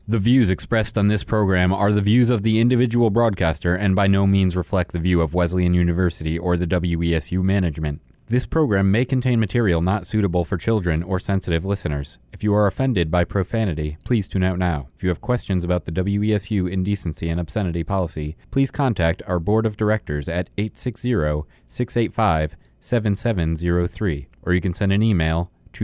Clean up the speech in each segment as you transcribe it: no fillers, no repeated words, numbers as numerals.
The views expressed on this program are the views of the individual broadcaster and by no means reflect the view of Wesleyan University or the WESU management. This program may contain material not suitable for children or sensitive listeners. If you are offended by profanity, please tune out now. If you have questions about the WESU indecency and obscenity policy, please contact our board of directors at 860-685-7703, or you can send an email to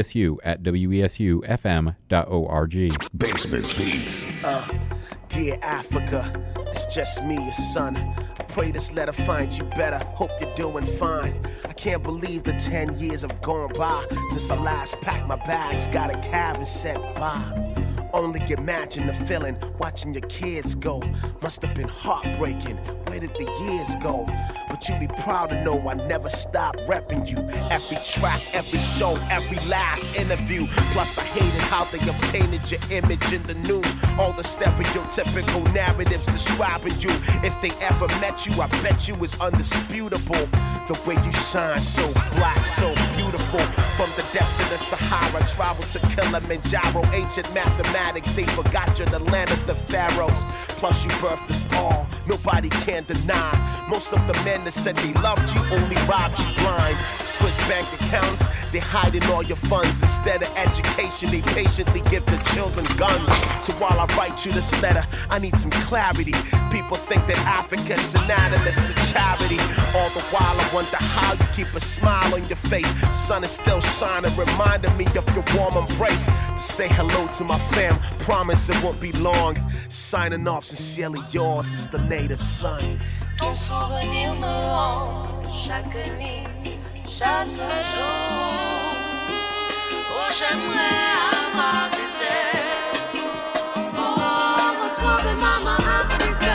wesu@wesufm.org. Basement Beats. Dear Africa, it's just me, your son. I pray this letter finds you better. Hope you're doing fine. I can't believe the 10 years have gone by since I last packed my bags, got a cab and said bye. Only imagine the feeling watching your kids go. Must have been heartbreaking. Where did the years go? But you be proud to know I never stopped repping you. Every track, every show, every last interview. Plus I hated how they obtained your image in the news. All the stereotypical narratives describing you. If they ever met you, I bet you it's undisputable. The way you shine, so black, so beautiful. From the depths of the Sahara, travel to Kilimanjaro. Ancient mathematics, they forgot you're the land of the pharaohs. Plus you birthed us all, nobody can deny. Most of the men that said they loved you only robbed you blind. Switch bank accounts, they hiding all your funds. Instead of education, they patiently give the children guns. So while I write you this letter, I need some clarity. People think that Africa's synonymous to charity. All the while I wonder how you keep a smile on your face. Sun is still shining, reminding me of your warm embrace. To say hello to my fam, promise it won't be long. Signing off, sincerely yours is the native son. Ton souvenir me hante chaque nuit, chaque jour. Oh, j'aimerais avoir des ailes pour retrouver maman Africa.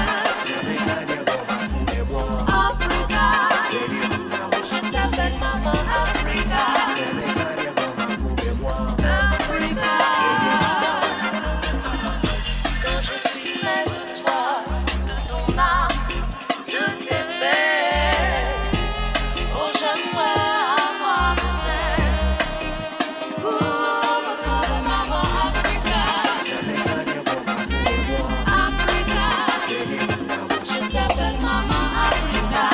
Africa, je t'appelle maman Africa. Africa, quand je suis près de toi, de ton âme, de tes belles. Oh, j'aimerais avoir des ailes pour retrouver maman Africa. Africa, je t'appelle maman Africa.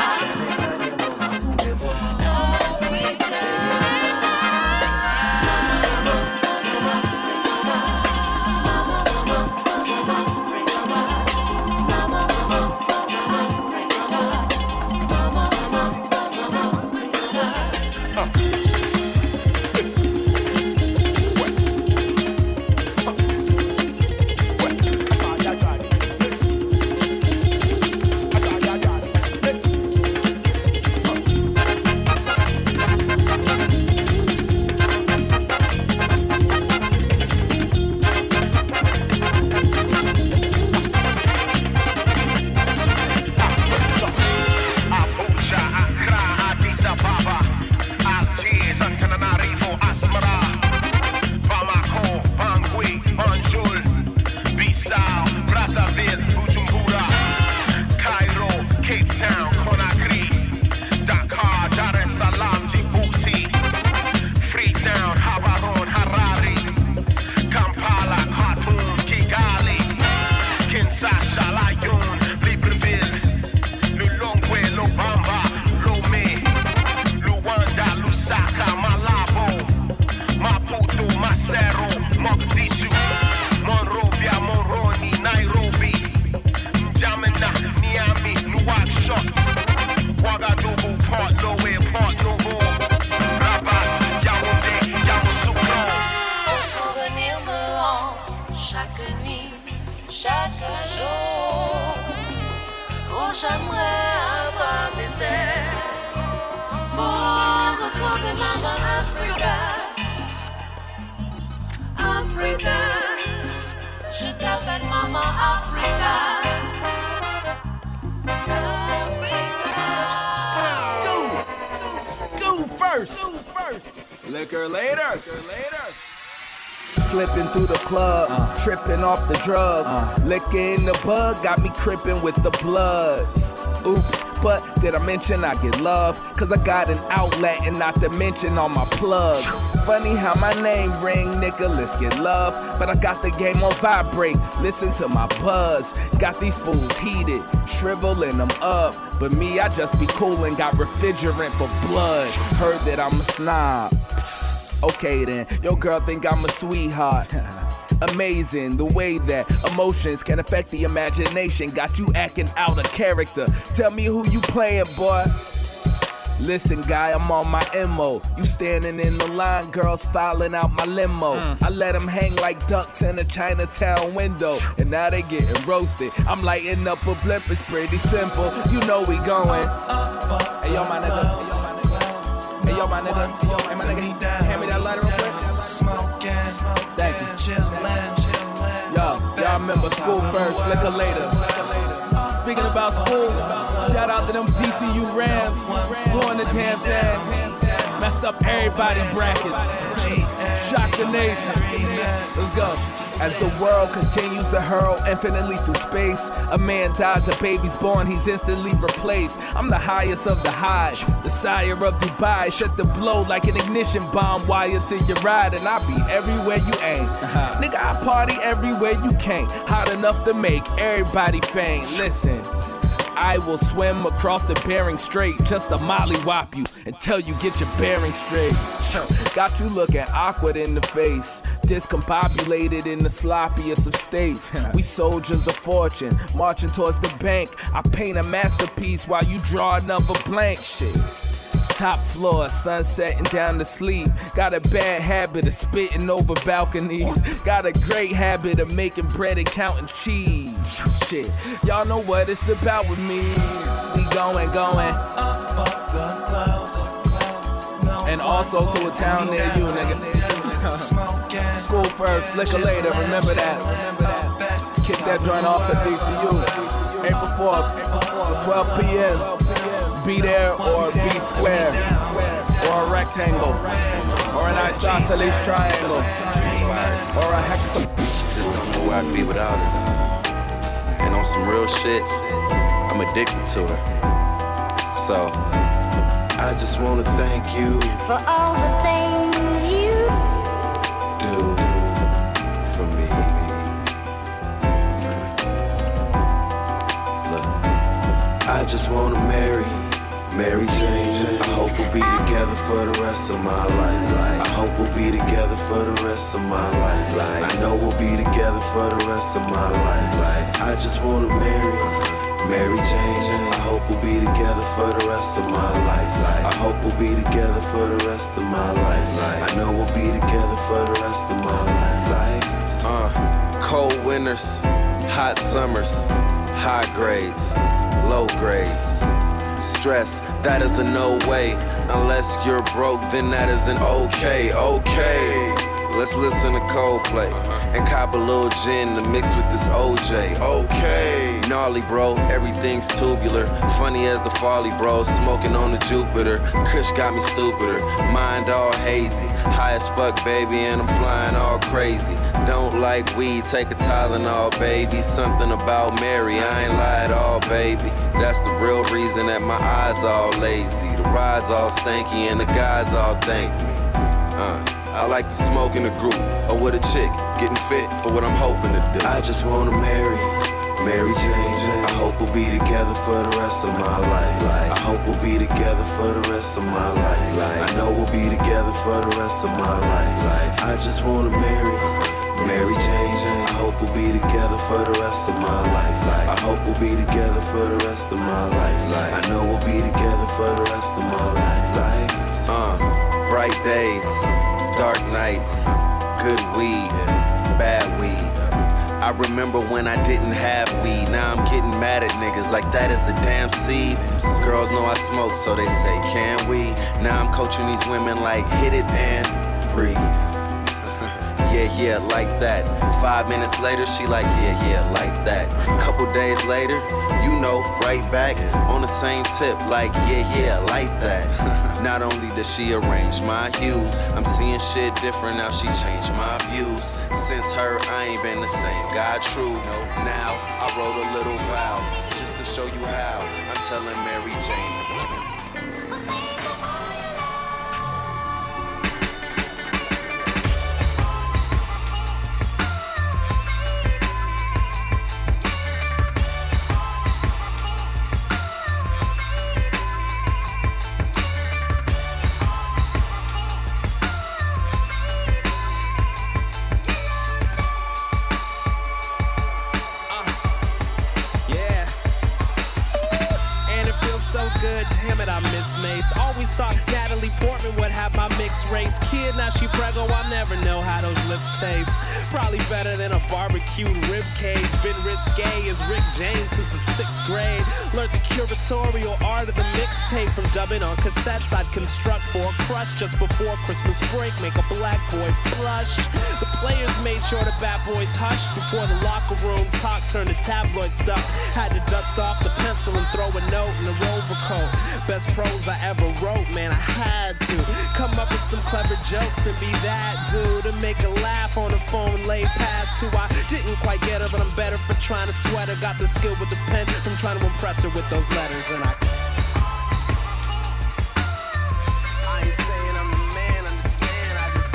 Slipping through the club, tripping off the drugs. Liquor in the bug, got me crippin' with the bloods. Oops, but did I mention I get love? Cause I got an outlet and not to mention all my plugs. Funny how my name ring, nigga, let's get love. But I got the game on vibrate, listen to my buzz. Got these fools heated, shriveling them up. But me, I just be cool and got refrigerant for blood. Heard that I'm a snob. Okay then, your girl think I'm a sweetheart. Amazing the way that emotions can affect the imagination. Got you acting out of character. Tell me who you playing, boy. Listen, guy, I'm on my MO. You standing in the line, girls filing out my limo. I let them hang like ducks in a Chinatown window. And now they getting roasted. I'm lighting up a blimp, it's pretty simple. You know we going. Hey, yo, my nigga. Hey, yo, my nigga. Hey, my nigga. Hand me that lighter real quick. Thank you. Y'all remember school first, liquor later. Speaking about school, shout out to them DCU Rams, doing the damn thing. Messed up everybody brackets. Shock the nation. Let's go. As the world continues to hurl infinitely through space, a man dies, a baby's born, he's instantly replaced. I'm the highest of the high, the sire of Dubai. Shut the blow like an ignition bomb wire to your ride, and I be everywhere you ain't. Nigga, I party everywhere you can't. Hot enough to make everybody faint. Listen, I will swim across the Bering Strait just to mollywop you until you get your bearings straight. Got you looking awkward in the face, discombobulated in the sloppiest of states. We soldiers of fortune, marching towards the bank. I paint a masterpiece while you draw another blank. Shit. Top floor, sun setting down to sleep. Got a bad habit of spitting over balconies. Got a great habit of making bread and counting cheese. Shit, y'all know what it's about with me. We going. And also to a town near you, nigga. School first, liquor later, remember that. Kick that joint off at DCU. April 4th, 12 p.m. Be there or be square, or a rectangle, or an isosceles triangle, or a hexagon. Just don't know where I'd be without it. And on some real shit, I'm addicted to it. So, I just wanna thank you For all the things you do for me. Look, I just wanna marry Mary Jane. I hope we'll be together for the rest of my life. I hope we'll be together for the rest of my life. I know we'll be together for the rest of my life. I just wanna marry Mary Jane. I hope we'll be together for the rest of my life. I hope we'll be together for the rest of my life. I know we'll be together for the rest of my life. Cold winters, hot summers, high grades, low grades. Stress, that is a no way. Unless you're broke, then that is an okay. Let's listen to Coldplay and cop a little gin to mix with this OJ. Okay, gnarly bro, everything's tubular. Funny as the folly bro, smoking on the Jupiter. Kush got me stupider, mind all hazy. High as fuck baby and I'm flying all crazy. Don't like weed, take a Tylenol baby. Something about Mary, I ain't lied all baby. That's the real reason that my eyes all lazy. The rides all stanky and the guys all thank me. I like to smoke in a group or with a chick, getting fit for what I'm hoping to do. I just wanna marry Mary Jane. I hope we'll be together for the rest of my life. I hope we'll be together for the rest of my life. I know we'll be together for the rest of my life. I just wanna marry Mary Jane. I hope we'll be together for the rest of my life. I hope we'll be together for the rest of my life. I know we'll be together for the rest of my life. Bright days, dark nights, good weed, bad weed. I remember when I didn't have weed. Now I'm getting mad at niggas like that is a damn seed. Girls know I smoke, so they say, can we? Now I'm coaching these women like hit it and breathe. Yeah, like that. 5 minutes later, she like, yeah, like that. Couple days later, you know, right back on the same tip, like, yeah, like that. Not only does she arrange my hues, I'm seeing shit different now, she changed my views. Since her, I ain't been the same guy, true. Now, I wrote a little vow, just to show you how I'm telling Mary Jane. always thought Natalie Portman would have my mixed race kid. Now she preggo, I'll never know how those lips taste. Probably better than a barbecued rib cage. Been risque as Rick James since the 6th grade. Learned the curatorial art of the mixtape from dubbing on cassettes I'd construct for a crush just before Christmas break. Make a black boy blush. The players made sure the bad boys hushed before the locker room talk turned to tabloid stuff. Had to dust off the pencil and throw a note in the rover coat. Best prose I ever wrote, man, I had to come up with some clever jokes and be that dude to make a laugh on the phone laid past who I didn't quite get her, but I'm better for trying to sweat her. Got the skill with the pen from trying to impress her with those letters, and I ain't saying I'm the man, understand, I just,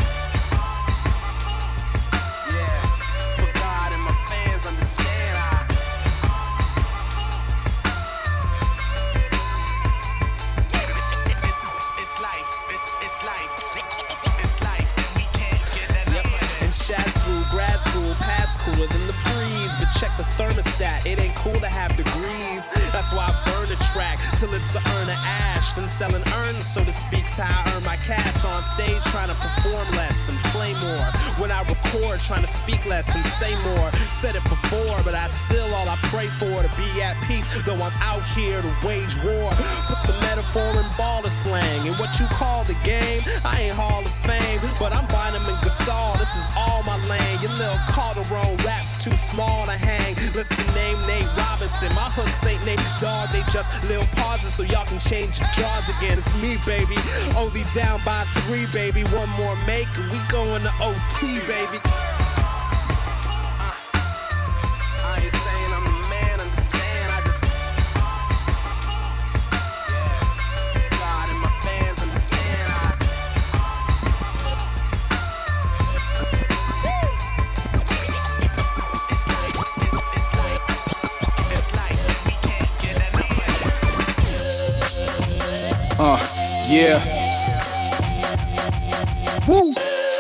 yeah, for God and my fans, understand, it's life, and we can't get enough. And Shaz through grad school, past cooler than the breeze, but check the thermostat, it ain't cool to have degrees. That's why I burn a track till it's a urn of ash. Then selling urns, so to speak's how I earn my cash. On stage trying to perform less and play more. When I record, trying to speak less and say more. Said it before, but I still all I pray for to be at peace. Though I'm out here to wage war. Put the metaphor in baller slang. And what you call the game, I ain't Hall of Fame, but I'm Bynum and Gasol. This is all my lane. Your little Calderon rap's too small to hang. Listen, name Nate Robinson. My hooks ain't Nate Dogg, they just little pauses so y'all can change your jaws again. It's me, baby. Only down by 3, baby. One more make and we going to OT, baby. I ain't saying I'm the man, understand. I just, yeah, God and my fans understand. Yeah. Woo.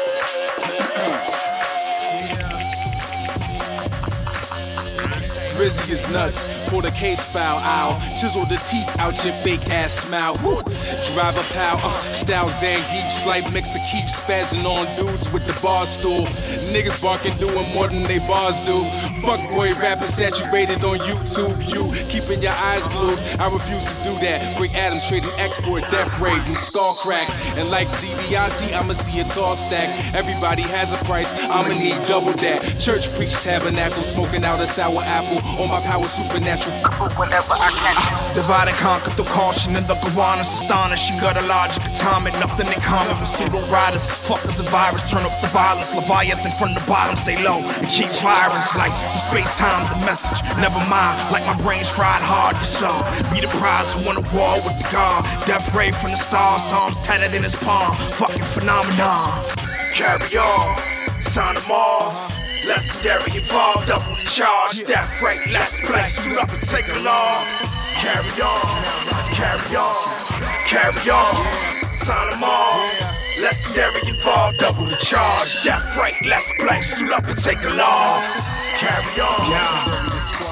Rizzy is nuts, pull the case file out, chisel the teeth out your fake ass smile. Woo. Drive a pal, style Zangief, slight mix of keep spazzing on dudes with the bar stool. Niggas barking doing more than they bars do. Fuckboy rappers saturated on YouTube. You keeping your eyes glued. I refuse to do that. Rick Adams trading X for a death rate and skull crack. And like DiBiase, I'ma see a tall stack. Everybody has a price, I'ma need double that. Church preach tabernacle, smoking out a sour apple. On my power supernatural. Whenever I can. Divide and conquer through caution and the Gowanus astonishing. Got a logic, atomic, nothing in common with pseudo riders. Fuckers a virus, turn up the violence. Leviathan from the bottom, stay low and keep firing. Slice the space-time, the message. Never mind, like my brain's fried hard to sow. Be the prize who won a war with the God. Death ray from the stars, arms tatted in his palm. Fucking phenomenon. Carry on, sign them off. Legendary involved, double the charge. Death rate, let's play, suit up and take a loss. Carry on, carry on, carry on. Sign them off. Legendary involved, double the charge. Death rate, let's play, suit up and take a loss. Carry on.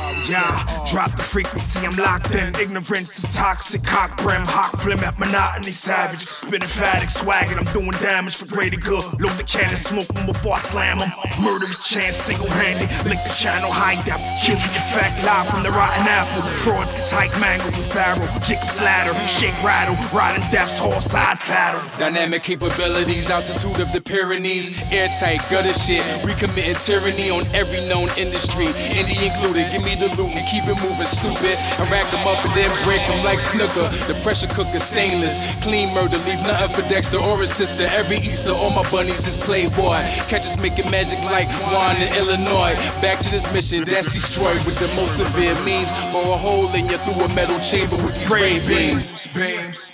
Yeah, drop the frequency, I'm locked in. Ignorance is toxic, cock brim, hawk flim at monotony, savage. Spitting phatic, swagging, I'm doing damage for greater good. Load the cannon, smoke them before I slam them. Murderous chance, single-handed. Link the channel, high depth. Kill the effect, live from the rotten apple. Frauds get tight, mangled with Pharaoh. Jacob's ladder, shake, rattle. Riding death's horse, side saddle. Dynamic capabilities, altitude of the Pyrenees. Airtight, gutter shit. We committing tyranny on every known industry. Indie included, give me the loot and keep it moving, stupid. I rack them up and then break them like snooker. The pressure cooker stainless. Clean murder, leave nothing for Dexter or his sister. Every Easter, all my bunnies is Playboy. Catch us making magic like Juan in Illinois. Back to this mission, that's destroyed with the most severe means. Or a hole in you through a metal chamber with these ray beams. Beams.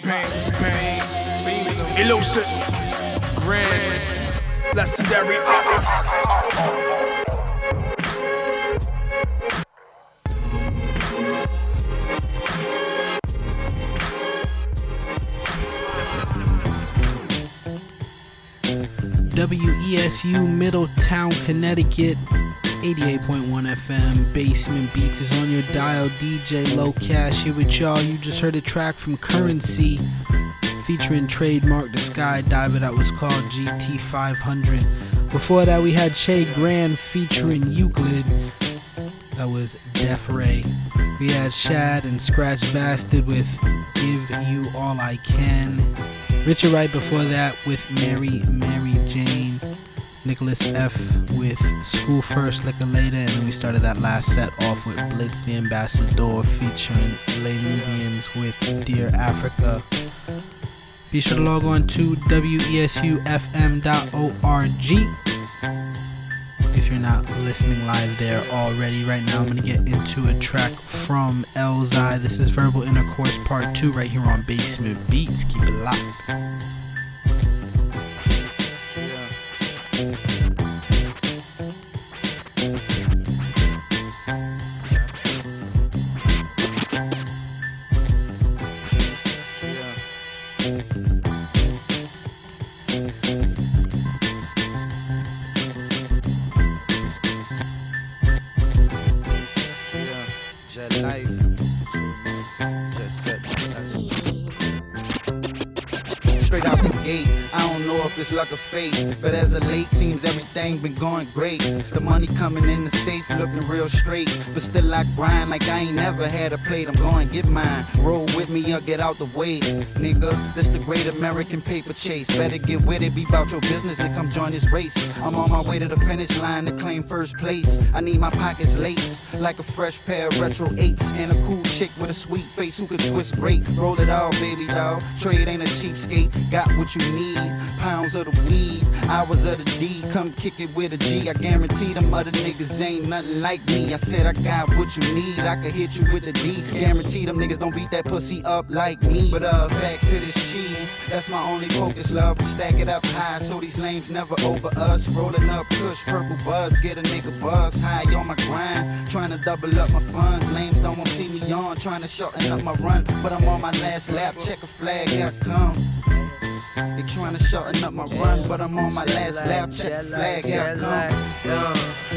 Elusive. Grand. Legendary. WESU Middletown, Connecticut, 88.1 FM. Basement Beats is on your dial. DJ Low Cash here with y'all. You just heard a track from Currency featuring Trademark the Skydiver that was called GT500. Before that we had Che Grand featuring Euclid. That was Def Ray. We had Shad and Scratch Bastard with Give You All I Can. Richard Wright before that with Mary Jane. Nicholas F. with School First, Liquor Later, and then we started that last set off with Blitz the Ambassador featuring Les Nubians with Dear Africa. Be sure to log on to WESUFM.org if you're not listening live there already. Right now I'm going to get into a track from Elzai. This is Verbal Intercourse Part 2 right here on Basement Beats. Keep it locked. Straight out the gate, I don't know if it's luck or fate, but as of late seems everything been going great. The money coming in the safe looking real straight, but still I grind like I ain't never had a plate. I'm going get mine, roll with me or get out the way, nigga. This the great American paper chase. Better get with it, be about your business and come join this race. I'm on my way to the finish line to claim first place. I need my pockets laced like a fresh pair of retro 8s and a cool chick with a sweet face who could twist great. Roll it all, baby doll. Trade ain't a cheapskate. Got what you need, pounds of the weed, hours of the D. Come kick it with a G. I guarantee them other niggas ain't nothing like me. I said I got what you need, I could hit you with a D. Guarantee them niggas don't beat that pussy up like me. But back to this cheese, that's my only focus, love. We stack it up high so these lames never over us. Rolling up kush, purple buzz, get a nigga buzz. High on my grind, trying to double up my funds. Lames don't want to see me on, trying to shorten up my run. But I'm on my last lap, check a flag, here I come. They trying to shorten up my run, but I'm on my last lap. Check the flag, here I come.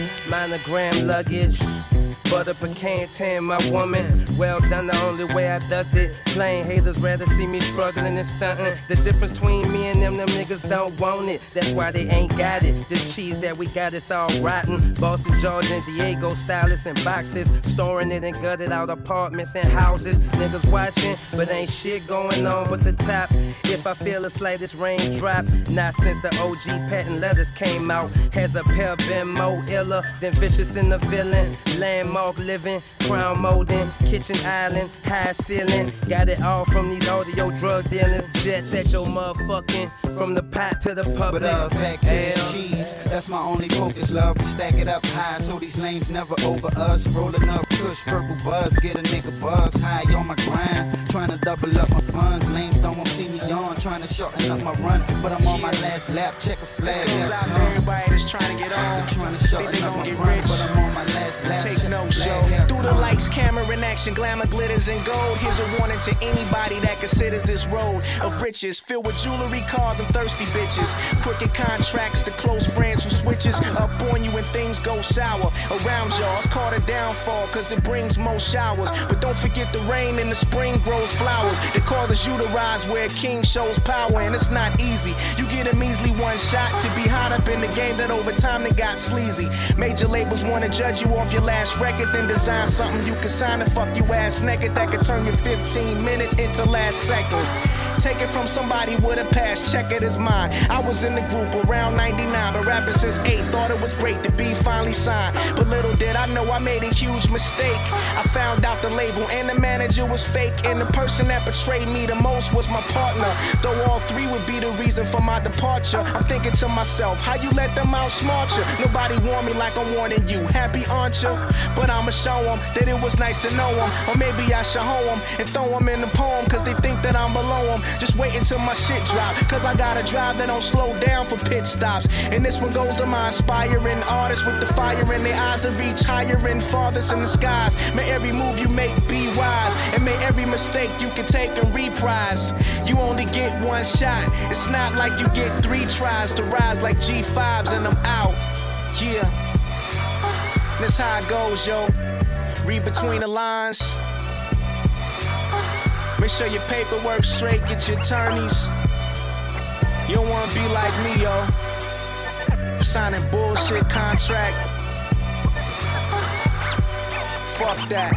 Monogram luggage, butter pecan tan, my woman. Well done, the only way I does it. Plain haters rather see me struggling and stunting. The difference between me and them niggas don't want it. That's why they ain't got it. This cheese that we got is all rotten. Boston, Georgia, and Diego stylists in boxes. Storing it and gutted out apartments and houses. Niggas watching, but ain't shit going on but the top. If I feel the slightest raindrop, not since the OG patent letters came out. Has a pair been more iller than Vicious in the Villain. Landmark living, crown molding, kitchen island, high ceiling. Got it all from these audio drug dealers. Jets at your motherfucking, from the pot to the public. But back to this cheese, that's my only focus, love. We stack it up high so these lanes never over us. Rolling up kush, purple buzz, get a nigga buzz. High on my grind, trying to double up my funds. Lanes don't want to see me on, trying to shorten up my run. But I'm on my last lap, check a flag. This goes out to everybody that's trying to get on. Trying to shorten up my run, but I'm on my last lap. Take no show. Through the lights, camera in action, glamour, glitters, and gold. Here's a warning to anybody that considers this road of riches filled with jewelry, cars, and thirsty bitches. Crooked contracts to close friends who switches up on you when things go sour. Around y'all, it's called a downfall, cause it brings most showers. But don't forget the rain in the spring grows flowers that causes you to rise where a king shows power. And it's not easy. You get a measly one shot to be hot up in the game that over time then got sleazy. Major labels wanna judge you off your last record, then design something you can sign and fuck you ass naked that could turn your 15 minutes into last seconds. Take it from somebody with a past, check it as mine. I was in the group around 99, but rapping since 8, thought it was great to be finally signed. But little did I know I made a huge mistake. I found out the label and the manager was fake, and the person that betrayed me the most was my partner. Though all three would be the reason for my departure, I'm thinking to myself, how you let them outsmart you? Nobody warned me like I'm warning you. Happy aren't you? But I'ma show them that it was nice to know them. Or maybe I should hoe them and throw them in the poem, cause they think that I'm below them. Just wait until my shit drop, cause I got a drive that don't slow down for pit stops. And this one goes to my inspiring artists with the fire in their eyes to reach higher and farthest in the skies. May every move you make be wise, and may every mistake you can take and reprise. You only get one shot, it's not like you get 3 tries to rise like G5s and I'm out. Yeah, that's how it goes, yo. Read between the lines. Make sure your paperwork straight, get your attorneys. You don't wanna be like me, yo. Signing bullshit contract. Fuck that.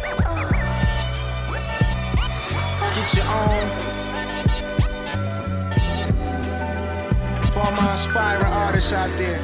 Get your own. For all my aspiring artists out there.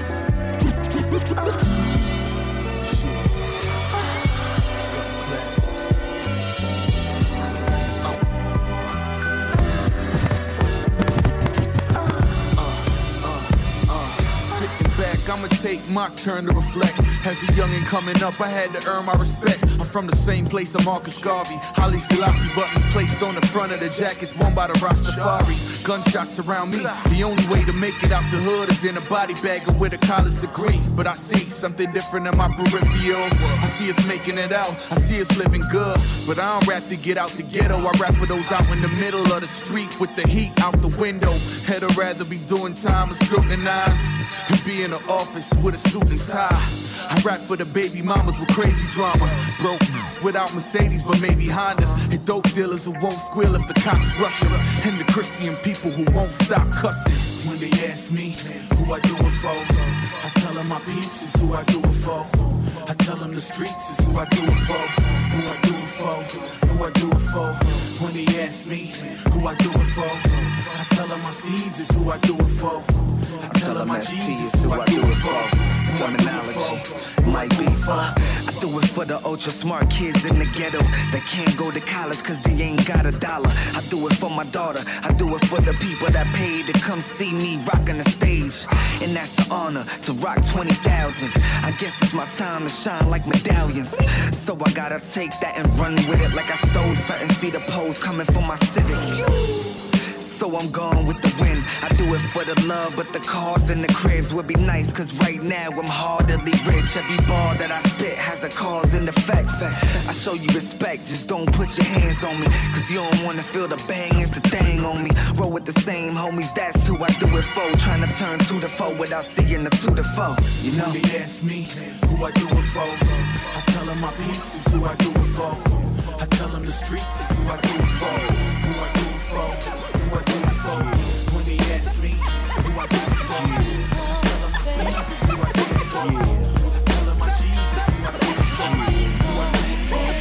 I'ma take my turn to reflect. As a youngin' coming up, I had to earn my respect. I'm from the same place of Marcus Garvey. Haile Selassie buttons placed on the front of the jackets worn by the Rastafari. Gunshots around me. The only way to make it out the hood is in a body bag or with a college degree. But I see something different in my peripheral. I see us making it out. I see us living good. But I don't rap to get out the ghetto. I rap for those out in the middle of the street with the heat out the window. Had to rather be doing time and scrutinized and be in the office with a suit and tie. I rap for the baby mamas with crazy drama. Broke without Mercedes, but maybe Hondas. And dope dealers who won't squeal if the cops rush them. And the Christian people who won't stop cussing. When they ask me who I do it for, I tell them my peeps is who I do it for. I tell them the streets is who I do it for. Who I do it for, who I do it for. When they ask me who I do it for, I tell them my seeds is who I do it for. I tell them my Jesus is who I do it for. Terminology might be I do it for the ultra smart kids in the ghetto that can't go to college cause they ain't got a dollar. I do it for my daughter. I do it for the people that paid to come see me rocking the stage. And that's an honor to rock 20,000. I guess it's my time to shine like medallions. So I gotta take that and run with it like I stole something. See the pose coming for my Civic. So I'm gone with the wind. I do it for the love, but the cars and the cribs would be nice. Cause right now I'm hardly rich. Every bar that I spit has a cause and effect. I show you respect, just don't put your hands on me. Cause you don't wanna feel the bang if the thing on me. Roll with the same homies, that's who I do it for. Trying to turn to the foe without seeing the to the foe. You know? When they ask me who I do it for, I tell them my peeps is who I do it for. I tell them the streets is who I do it for. Who I do it for. Who I do it for. When they ask me who I do it for, I tell them my Jesus is who I do it for. I tell them my Jesus who I do it for. Who I do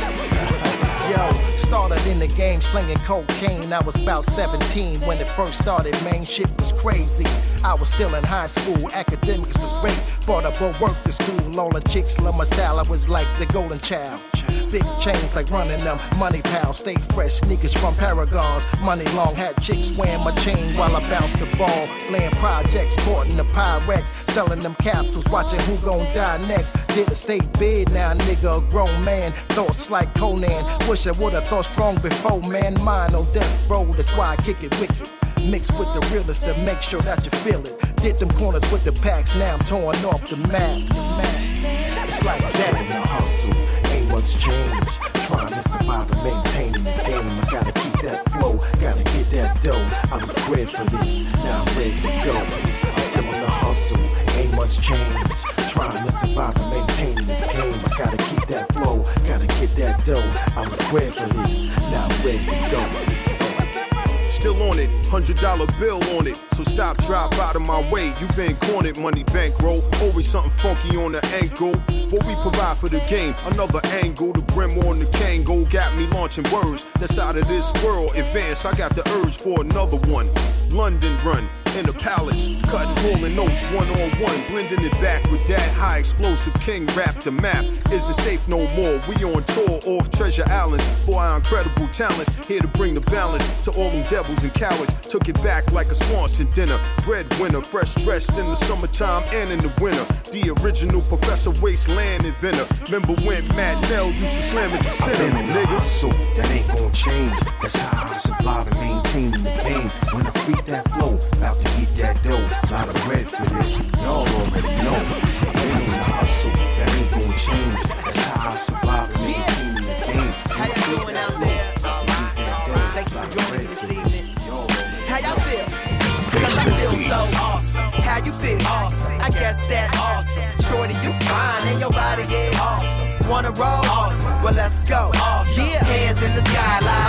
it for. Yo, started in the game slinging cocaine. I was about 17 when it first started, man. Shit was crazy. I was still in high school, academics was great. Brought up a work to school, all the chicks love my style. I was like the golden child. Big chains like running them, money pals, stay fresh, sneakers from Paragons. Money long, had chicks wearing my chain while I bounced the ball. Playing projects, caught in the Pyrex, selling them capsules, watching who gon' die next. Did a state bid, now nigga a grown man. Thoughts like Conan, wish I would've thought strong before, man. Mine on death row, that's why I kick it wicked. Mixed with the realest to make sure that you feel it. Did them corners with the packs, now I'm torn off the map. It's like that in the hustle, ain't much change. Trying to survive and maintain in this game. I gotta keep that flow, gotta get that dough. I was bred for this, now I'm ready to go. I'm still in the hustle, ain't much change. Trying to survive and maintain in this game. I gotta keep that flow, gotta get that dough. I was bred for this, now I'm ready to go. Still on it, $100 bill on it. So stop, drop out of my way. You been cornered, money bankroll. Always something funky on the ankle. What we provide for the game, another angle. The brim on the Kango got me launching words that's out of this world. Advance, I got the urge for another one. London run in the palace, cutting rolling notes one-on-one, blending it back with that high explosive king rap. The map isn't safe no more. We on tour off Treasure Islands for our incredible talents. Here to bring the balance to all them devils and cowards. Took it back like a Swanson dinner. Breadwinner, fresh dressed in the summertime and in the winter. The original Professor Wasteland inventor. Remember when Matt Nell used to slam at the center, nigga? So that ain't gon' change. That's how I survive and maintain in the game. When I freak that flow, about to get that dough. Lot of bread for this, y'all already know. Ain't in the hustle, that ain't gon' change. That's how I survive and maintain in the game. How y'all doing out there? Thank you for joining me this evening. How y'all feel? Cause I feel so awesome. How you feel? Awesome. I guess that's awesome. Shorty, you fine and your body is awesome. Wanna roll? Awesome. Well, let's go. Awesome. Yeah. Hands in the sky like AJ.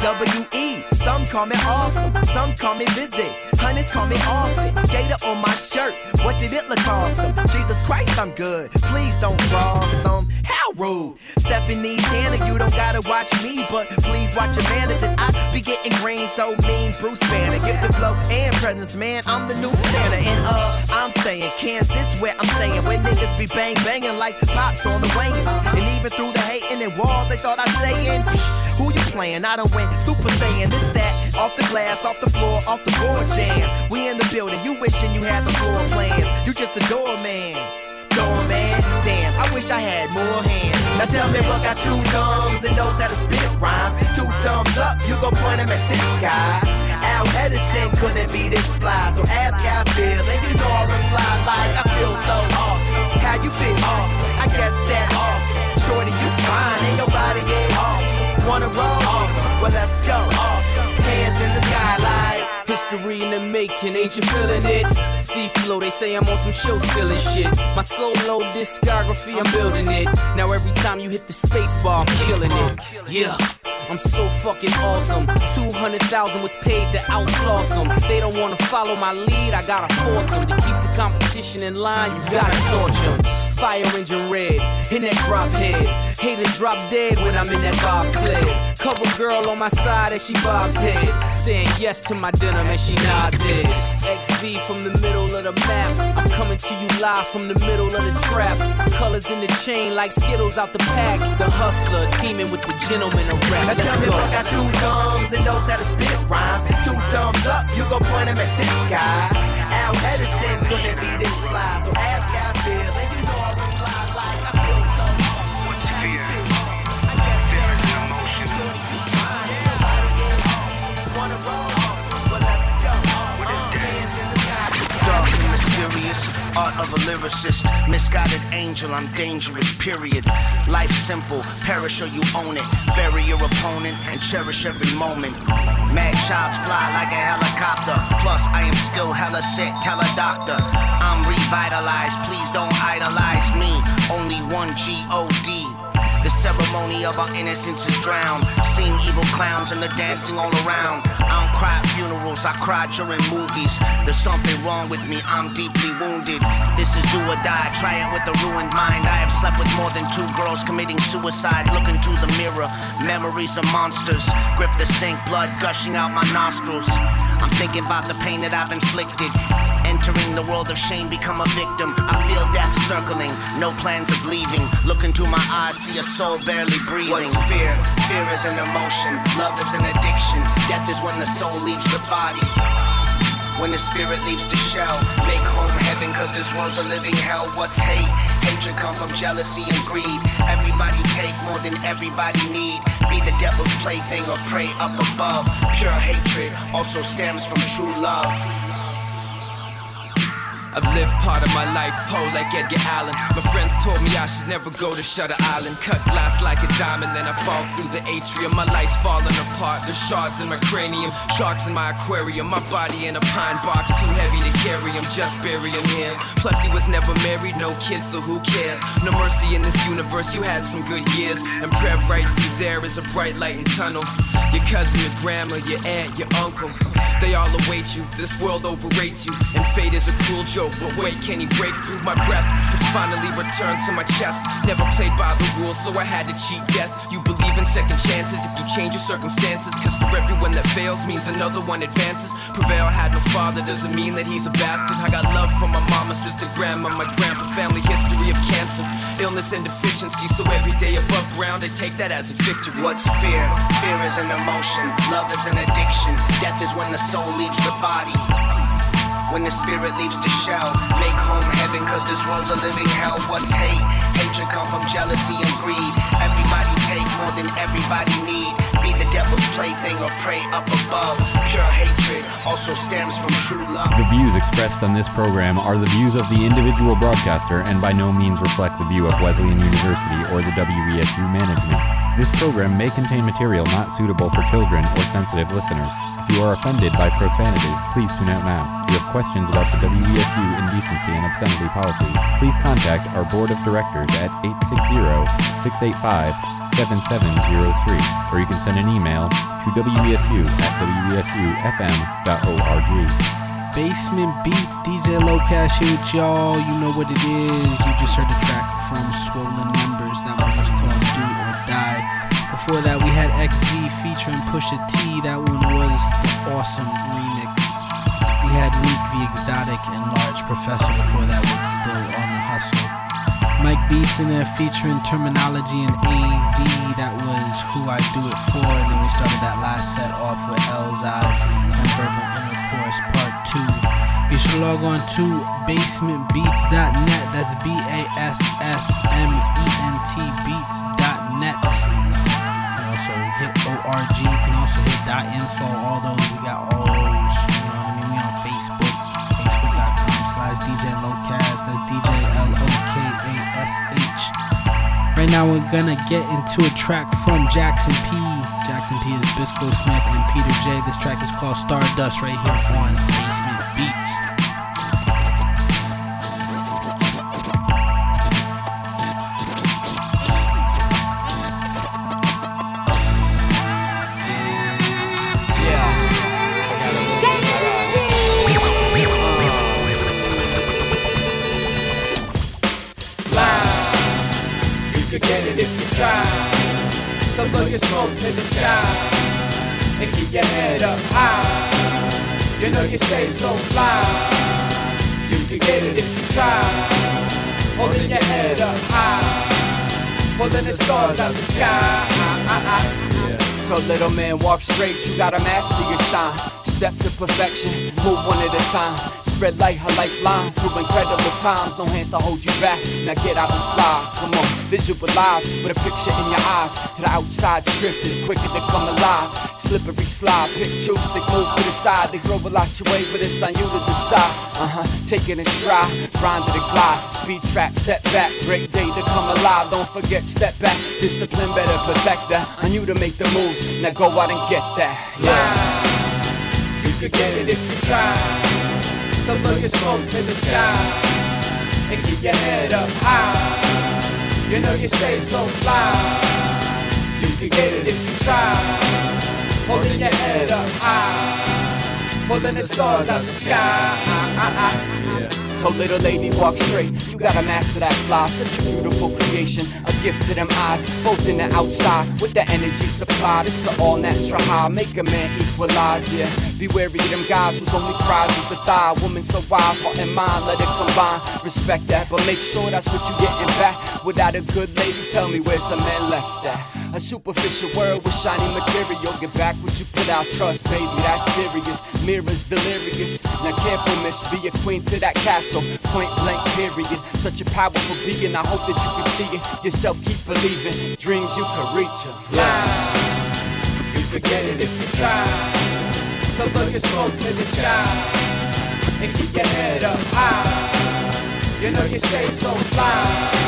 W-E. Some call me awesome, some call me visit. Hundreds call me often. Gator on my shirt, what did it look awesome? Jesus Christ, I'm good. Please don't cross some. How rude. Stephanie Tanner, you don't gotta watch me, but please watch your manners. And I be getting green so mean. Bruce Banner, give the flow and presence, man. I'm the new Santa. And I'm saying Kansas where I'm staying, where niggas be bang banging like pops on the Wayans. And even through the hating and walls they thought I'd stay in. Who you playing? I done went Super Saiyan. This, that, off the glass, off the floor, off the board jam. We in the building, you wishing you had the floor plans. You just a doorman. Doorman, damn, I wish I had more hands. Now tell me what got two thumbs and knows how to spit rhymes. Two thumbs up, you gon' point them at this guy. Al Edison couldn't be this fly, so ask how I feel, and you know I reply like I feel so awesome. How you feel? Awesome. I guess that awesome. Shorty, you fine, ain't nobody awesome. Wanna roll? Awesome. Well, let's go. Awesome. Hands in the sky like history in the making, ain't you feeling it? Thief flow, they say I'm on some show stealing shit. My solo discography, I'm building it. Now every time you hit the space bar, I'm killing it. Yeah. I'm so fucking awesome. 200,000 was paid to outfloss them. They don't wanna follow my lead, I gotta force them. To keep the competition in line, you gotta torch them. Fire engine red, in that drop head. Haters drop dead when I'm in that bobsled. Cover girl on my side as she bobs head. Saying yes to my denim as she nods head. XV from the middle of the map. I'm coming to you live from the middle of the trap. Colors in the chain like Skittles out the pack. The hustler teaming with the gentleman of rap. Now tell me what got two thumbs and knows how to spit rhymes. Two thumbs up, you gon' point them at this guy. Al Edison couldn't be this fly, so ask how I feel, and you know I reply like I feel so awesome. What's fear? I guess fear is an emotion. Wanna roll? Well, let's go. Hands in the sky. Dark and mysterious, art of a lyricist. Misguided angel, I'm dangerous, period. Life simple, perish or you own it. Bury your opponent and cherish every moment. Mad childs fly like a helicopter. Plus, I am still hella sick, tell a doctor. I'm revitalized, please don't idolize me. Only one G-O-D. The ceremony of our innocence is drowned. Seeing evil clowns and they're dancing all around. I don't cry at funerals, I cry during movies. There's something wrong with me, I'm deeply wounded. This is do or die, try it with a ruined mind. I have slept with more than 2 girls committing suicide. Look into the mirror, memories of monsters. Grip the sink, blood gushing out my nostrils. I'm thinking about the pain that I've inflicted. Entering the world of shame, become a victim. I feel death circling, no plans of leaving. Look into my eyes, see a soul barely breathing. What's fear? Fear is an emotion, love is an addiction. Death is when the soul leaves the body. When the spirit leaves the shell, make home heaven, cause this world's a living hell. What's hate? Hatred comes from jealousy and greed. Everybody take more than everybody need. Be the devil's plaything or pray up above. Pure hatred also stems from true love. I've lived part of my life poor like Edgar Allan. My friends told me I should never go to Shutter Island. Cut glass like a diamond, then I fall through the atrium. My life's falling apart, there's shards in my cranium. Sharks in my aquarium, my body in a pine box. Too heavy to carry him, just burying him. Plus he was never married, no kids, so who cares? No mercy in this universe, you had some good years. And Prev right through there is a bright light and tunnel. Your cousin, your grandma, your aunt, your uncle, they all await you. This world overrates you, and fate is a cruel joke. But wait, can he break through my breath? It's finally returned to my chest. Never played by the rules, so I had to cheat death. You believe in second chances if you change your circumstances. Cause for everyone that fails means another one advances. Prevail had no father, doesn't mean that he's a bastard. I got love from my mama, sister, grandma, my grandpa. Family history of cancer, illness and deficiency. So every day above ground, I take that as a victory. What's fear? Fear is an emotion, love is an addiction. Death is when the soul leaves the body. When the spirit leaves the shell, make home heaven, cause this world's a living hell. What's hate? Hatred come from jealousy and greed. Everybody take more than everybody need. Be the devil's plaything or pray up above. Pure hatred also stems from true love. The views expressed on this program are the views of the individual broadcaster and by no means reflect the view of Wesleyan University or the WESU management. This program may contain material not suitable for children or sensitive listeners. If you are offended by profanity, please tune out now. If you have questions about the WESU indecency and obscenity policy, please contact our board of directors at 685-7703, or you can send an email to wesu@wesufm.org. Basement Beats, DJ Locash here with y'all. You know what it is. You just heard a track from Swollen Members. That one was called Do or Die. Before that, we had XV featuring Pusha T. That one was the Awesome remix. We had Meek the Exotic and Large Professor before that with Still on the Hustle. Mike Beats in there featuring Terminology and AZ. That was Who I Do It For. And then we started that last set off with Elzai and Verbal Intercourse Part 2. Be sure to log on to basementbeats.net. That's BASSMENT beats.net. You can also hit ORG. You can also hit .info. All those, we got all those. You know what I mean? We on Facebook. Facebook.com/DJ Locast. That's DJ LOKASH. Right now we're gonna get into a track from Jackson P. Jackson P is Bisco Smith and Peter J. This track is called Stardust right here on Basement Beats. So blow your smoke to the sky and keep your head up high. You know you stay so fly. You can get it if you try. Holding your head up high, pulling the stars out the sky. Yeah. Told little man walk straight, you gotta master your shine. Step to perfection, move one at a time. Spread light, her lifeline through incredible times. No hands to hold you back, now get out and fly. Come on, visualize with a picture in your eyes. To the outside, scripted, quicker to come alive. Slippery slide, pick two, stick, move to the side. They throw a lot your way, but it's on you to decide. Take it in stride, grind to the glide. Speed trap, setback, great day to come alive. Don't forget, step back, discipline, better protect that. On you to make the moves, now go out and get that. Yeah. You can get it if you try. So blow your smoke to the sky and keep your head up high. You know you stay so fly. You can get it if you try. Holding your head up high, pulling the stars out the sky. Yeah. Told little lady walk straight, you gotta master that fly. Such a beautiful creation, a gift to them eyes. Both in the outside, with the energy supply. It's an all natural high, make a man equalize, yeah. Be wary of them guys whose only prize is the thigh. Woman so wise, heart and mind, let it combine. Respect that, but make sure that's what you getting back. Without a good lady, tell me where's a man left at. A superficial world with shiny material. Get back what you put out, trust, baby, that's serious. Mirrors delirious, now careful miss. Be a queen to that castle, point blank period. Such a powerful being, I hope that you can see it yourself, keep believing. Dreams you can reach them. Fly, you can get it if you try. So blow your smoke to the sky and keep your head up high. You know you stay so fly.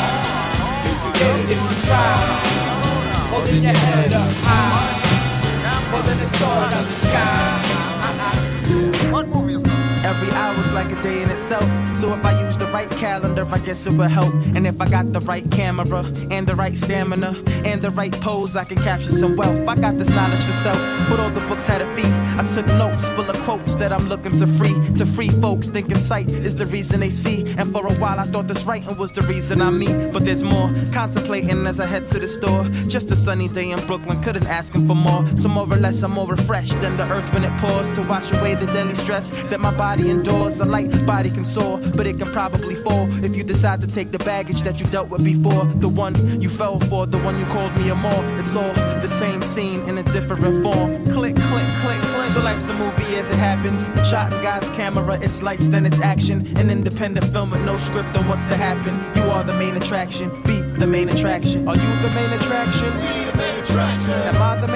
You can get it if you try. Holding your head up high, pulling the stars out the sky. What movie is this? Every hour's like a day in itself. So if I use the right calendar, I guess it will help. And if I got the right camera, and the right stamina, and the right pose, I can capture some wealth. I got this knowledge for self, but all the books had a fee. I took notes full of quotes that I'm looking to free folks thinking sight is the reason they see. And for a while I thought this writing was the reason I'm me. But there's more, contemplating as I head to the store. Just a sunny day in Brooklyn, couldn't ask him for more. So more or less I'm more refreshed than the earth when it pours to wash away the daily stress that my body endures. A light body can soar, but it can probably fall if you decide to take the baggage that you dealt with before. The one you fell for, the one you called me a more. It's all the same scene in a different form. Click, click, click, click. So life's a movie as it happens. Shot in God's camera, it's lights, then it's action. An independent film with no script on what's to happen. You are the main attraction, be the main attraction. Are you the main attraction? Be the main attraction. Am I the main attraction?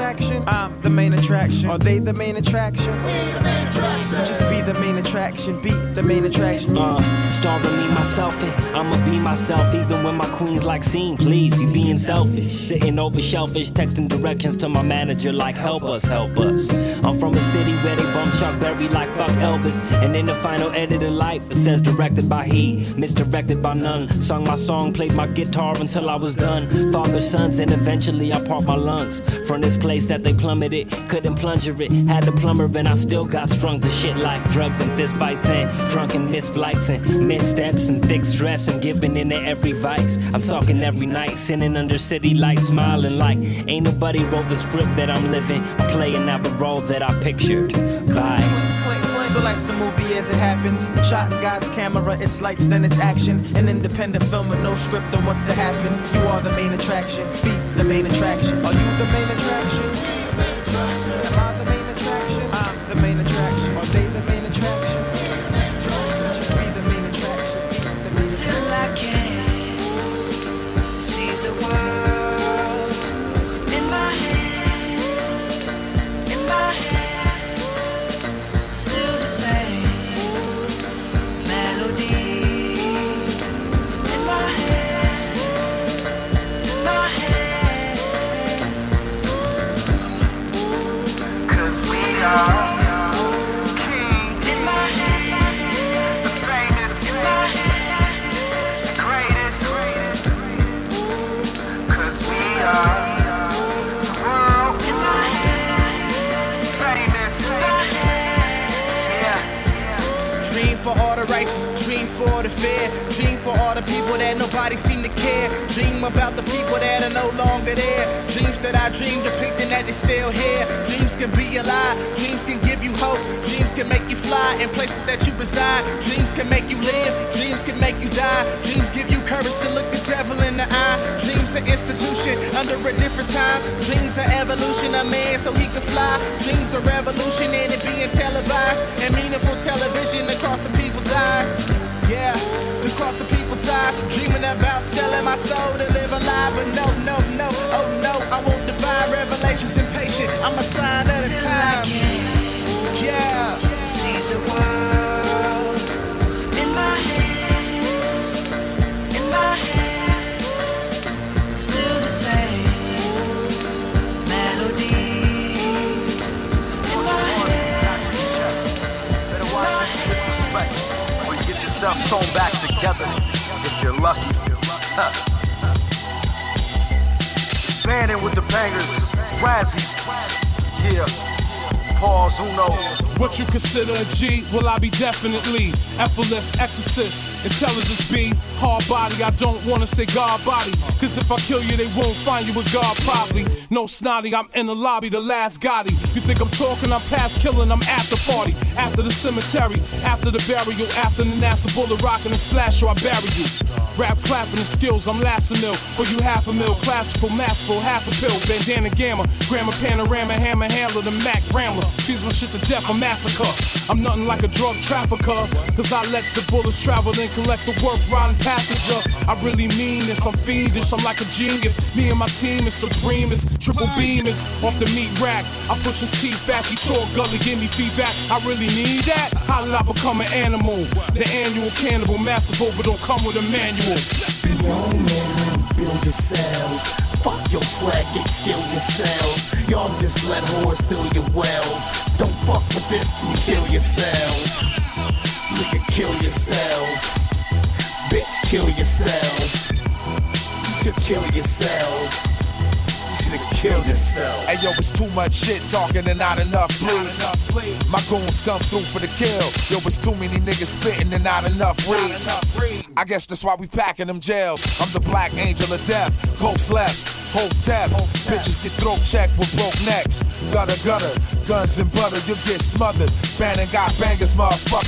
attraction? I'm the main attraction. Are they the main attraction? We the main attraction. Just be the main attraction. Be the main attraction. Starring me, myself, and I'ma be myself even when my queen's like, scene, please, you being selfish. Sitting over shellfish, texting directions to my manager like, help us, help us. I'm from a city where they bump Chuck Berry like fuck Elvis. And in the final edit of life, it says directed by he, misdirected by none. Sung my song, played my guitar until I was done. Father, sons, and eventually I parked my lungs. From this place that they plummeted, couldn't plunger it. Had the plumber and I still got strung to shit like drugs and fist fights and drunken misflights and missteps and thick stress and giving in to every vice. I'm talking every night, sitting under city lights, smiling like ain't nobody wrote the script that I'm living. I'm playing out the role that I pictured. Bye. So life's a movie as it happens. Shot in God's camera, it's lights, then it's action. An independent film with no script on what's to happen. You are the main attraction. Be the main attraction. Are you the main attraction? Am I the main attraction? I'm the main attraction. Are they the main attraction? Just be the main attraction. Till I can seize the world in my hand, in my hand. Still the same melody in my hand, in my hand. 'Cause we are king in my hand, the famous in my hand, the greatest. 'Cause we are the world in my hand, famous in my hand. Yeah. Dream for all the righteous, dream for the fair, dream for all the people that nobody seem to care. Dream about the people that are no longer there. Dreams that I dream depicting that they're still here. Dreams can be a lie, dreams can give you hope. Dreams can make you fly in places that you reside. Dreams can make you live, dreams can make you die. Dreams give you courage to look the devil in the eye. Dreams are institution under a different time. Dreams are evolution of man so he can fly. Dreams are revolution and it being televised and meaningful television across the people's eyes. Yeah, across the people's eyes. Dreaming about selling my soul to live a lie. But no, no, no, oh no, I won't divide revelations impatient. I'm a sign of the times. Yeah. Seize the world in my hand, in my hand. Still the same melody in my hand. Better watch it with respect, or you get yourself sewn back together if you're lucky. It's banding with the bangers, Razzie, yeah, Paul Zuno. What you consider a G? Well, I be definitely effortless, exorcist, intelligence be hard body. I don't wanna say God body, cause if I kill you, they won't find you with God probably. No snotty, I'm in the lobby, the last Gotti. You think I'm talking, I'm past killing, I'm at the party, after the cemetery, after the burial, after the NASA bullet rockin' and splash, or I bury you. Rap clapping the skills, I'm lasting ill. For you $500,000, classical, masterful, half a pill, bandana gamma, grammar, panorama, hammer, handler, the Mac Rambler. Sees my shit to death, a massacre. I'm nothing like a drug trafficker, cause I let the bullets travel, then collect the work, riding passenger. I really mean this, I'm fiendish, I'm like a genius. Me and my team is supreme, it's triple beam is off the meat rack. I push his teeth back, he talk gully, give me feedback. I really need that? How did I become an animal? The annual cannibal, masterful, but don't come with a manual. Be your own man, build yourself. Fuck your swag, get skills yourself. Y'all just let whores steal your wealth. Don't fuck with this, you kill yourself. Nigga, kill yourself. Bitch, kill yourself. You should kill yourself. Kill yourself. Hey yo, it's too much shit talking and not enough bleed. My goons come through for the kill. Yo, it's too many niggas spitting and not enough read. I guess that's why we packing them jails. I'm the black angel of death. Ghost left, hope tap. Bitches get throat checked with broke necks. Gutter, gutter, guns and butter, you'll get smothered. Bannon got bangers, motherfucker.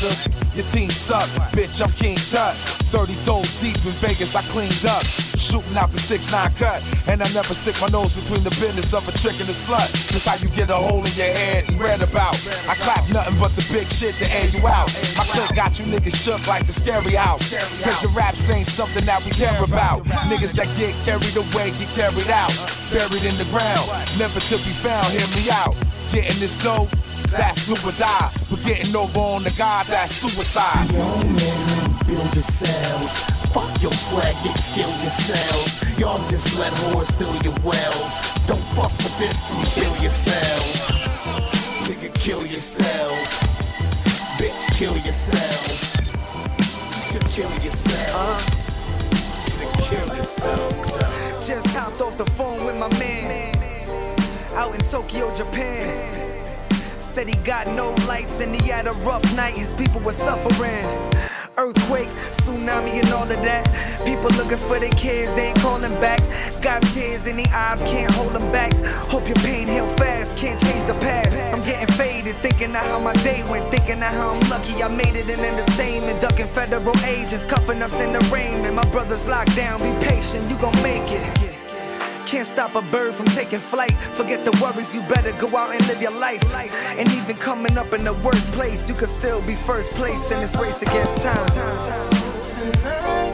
Your team suck, bitch, I'm King Tut. 30 toes deep in Vegas, I cleaned up. Shooting out the 6'9" cut. And I never stick my nose between the business of a trick and a slut. That's how you get a hole in your head and read about. I clap nothing but the big shit to air you out. My clique got you niggas shook like the scary house. Cause your raps ain't something that we care about. Niggas that get carried away, get carried out. Buried in the ground, never to be found, hear me out. Getting this dope, that's do or die. But getting over on the God, that's suicide. Young man, build yourself. Fuck your swag, get skills yourself. Y'all just let whores steal your wealth. Don't fuck with this, you kill yourself. Nigga, kill yourself. Bitch, kill yourself. You should kill yourself. You should kill yourself. Just hopped off the phone with my man out in Tokyo, Japan. Said he got no lights and he had a rough night. His people were suffering. Earthquake, tsunami and all of that. People looking for their kids, they ain't calling back. Got tears in the eyes, can't hold them back. Hope your pain heal fast, can't change the past. I'm getting faded, thinking of how my day went. Thinking of how I'm lucky I made it in entertainment. Ducking federal agents, cuffing us in the rain. And my brother's locked down, be patient, you gon' make it. Can't stop a bird from taking flight. Forget the worries, you better go out and live your life. And even coming up in the worst place, you could still be first place in this race against time. Tonight,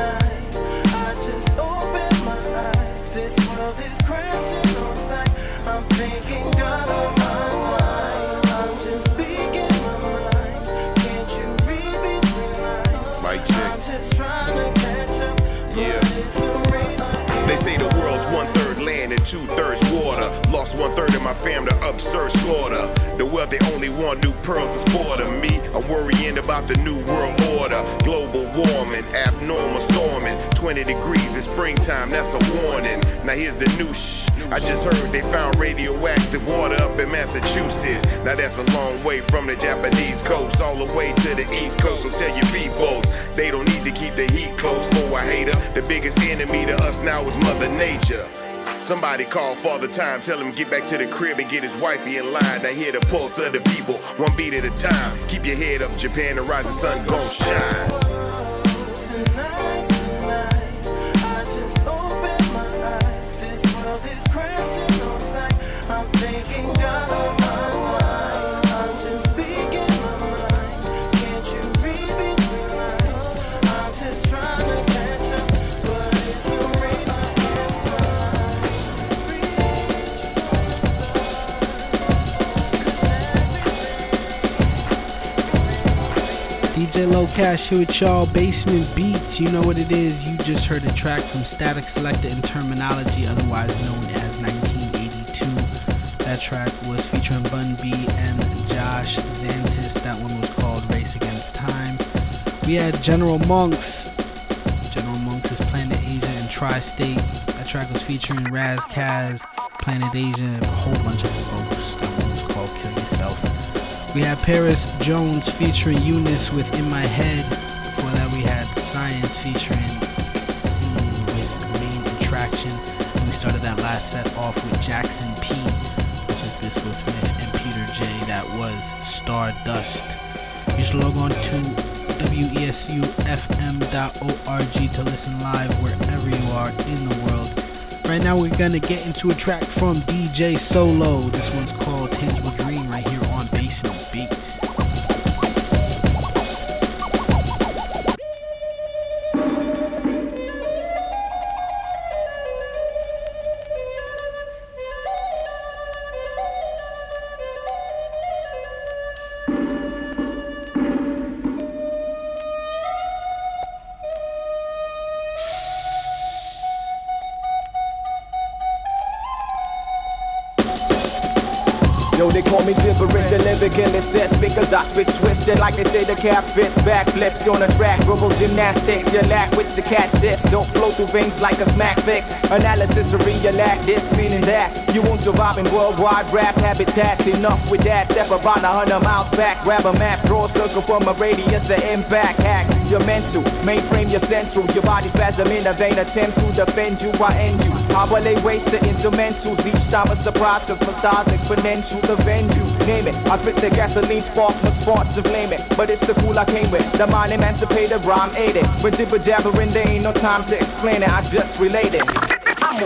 I just open my eyes. This world is crashing on sight. I'm thinking God of my mind. I'm just speaking my mind. Can't you read between lines? Mic check. I'm just trying to catch up. Yeah. It's a race. They say the world's 1/3 land and 2/3 water. Lost 1/3 of my fam to absurd slaughter. The wealthy only want new pearls to sport of me. I'm worrying about the new world order. Global warming, abnormal storming. 20 degrees in springtime, that's a warning. Now here's the new I just heard they found radioactive water up in Massachusetts. Now that's a long way from the Japanese coast, all the way to the East Coast. So tell your peoples, they don't need to keep the heat close for a hater. The biggest enemy to us now is Mother Nature. Somebody call Father Time, tell him get back to the crib and get his wifey in line. I hear the pulse of the people, one beat at a time. Keep your head up, Japan, the rising sun gon' shine. Tonight, I just open my eyes. This world is crashing on sight. I'm thinking God of my mind. I'm just speaking my mind. Can't you read between lines? I'm just trying to catch up, but it's a race against time. DJ Low Cash here with y'all, Basement Beats. You know what it is. You just heard a track from Static Selector and Terminology, otherwise known as 1982. That track was featuring Bun B and Josh Xantis. That one was called Race Against Time. We had General Monks. General Monks is Planet Asia and Tri-State. That track was featuring Raz Kaz, Planet Asia, and a whole bunch of folks. That one was called Kill Yourself. We had Paris Jones featuring Eunice with In My Head. Before that we had Science featuring Scene with Main Attraction. And we started that last set off with Jackson P, which is Bisco Smith, and Peter J. That was Stardust. You should log on to WESUFM.org to listen live wherever you are in the world. Right now we're gonna get into a track from DJ Solo. This one's called Tangible Dream right here on Basement Beats. Yo, they call me gibberish, the lyric illicious, because I spit twisted like they say the cap fits. Backflips on the track, verbal gymnastics. You lack wits to catch this, don't flow through veins like a smack fix. Analysis or you lack this, meaning that you won't survive in worldwide rap habitats. Enough with that, step around 100 miles back. Grab a map, draw a circle from a radius of impact. Hack your mental, mainframe your central. Your body spasm in a vain attempt to defend you, I end you. How will they waste the instrumentals? Each time a surprise, cause my style's exponential. The venue, name it. I spit the gasoline spark, my sparks to flame it. But it's the cool I came with. The mind emancipated, rhyme aided. When jibber jabbering, there ain't no time to explain it. I just relate it. I'm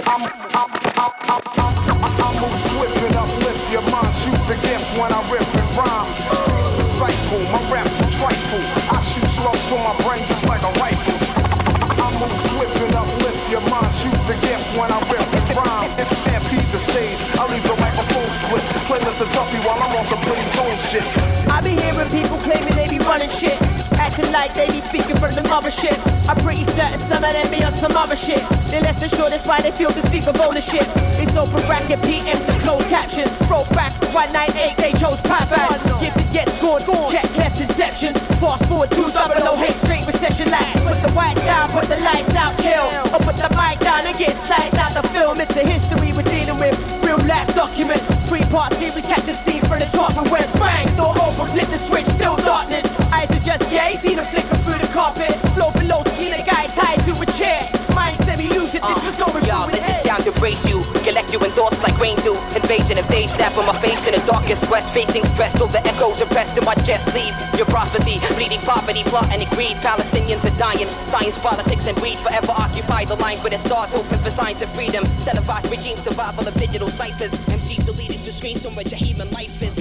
swift and uplift your mind. Shoot the gift when I rip and rhyme. Frightful, my raps are frightful. I shoot slow so my brain just like a rifle. I move swift and uplift your mind. Shoot the gift when I rip and rhyme. If you stampede the stage, I leave the microphone split. Playlist of Duffy while I'm on some pretty zone shit. I be hearing people claiming they be running shit, acting like they be speaking for the mother shit. I'm pretty certain some of them be on some other shit. They less than sure that's why they feel to speak of ownership. It's open bracket PM to close caption. Throw back 198, they chose pop out. Gifted yet scored, check left inception. Fast forward 200, hate straight recession lag. Put the whites down, put the lights out, chill. Or put the mic down and get sliced out the film. It's a history we're dealing with, real life document. 3-part series, catch a scene for the top and went bang. Door open, flip the switch, still darkness. Eyes are just gay, see the flicker through the carpet. Flow below, see the guy tied to a chair. Mind said we lose it, this was going through his head. Sound embrace you, collect you in thoughts like rain do. Invasion of days, snap on my face in the darkest west. Facing stress, all the echoes impressed in my chest. Leave your prophecy, bleeding poverty, plot and greed. Palestinians are dying, science, politics and greed forever occupy the line where it starts. Hoping for signs of freedom, televised regime, survival of digital ciphers. MCs deleted the screen, so much human life is.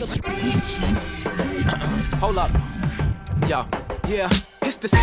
Hold up, yo, yeah. It's the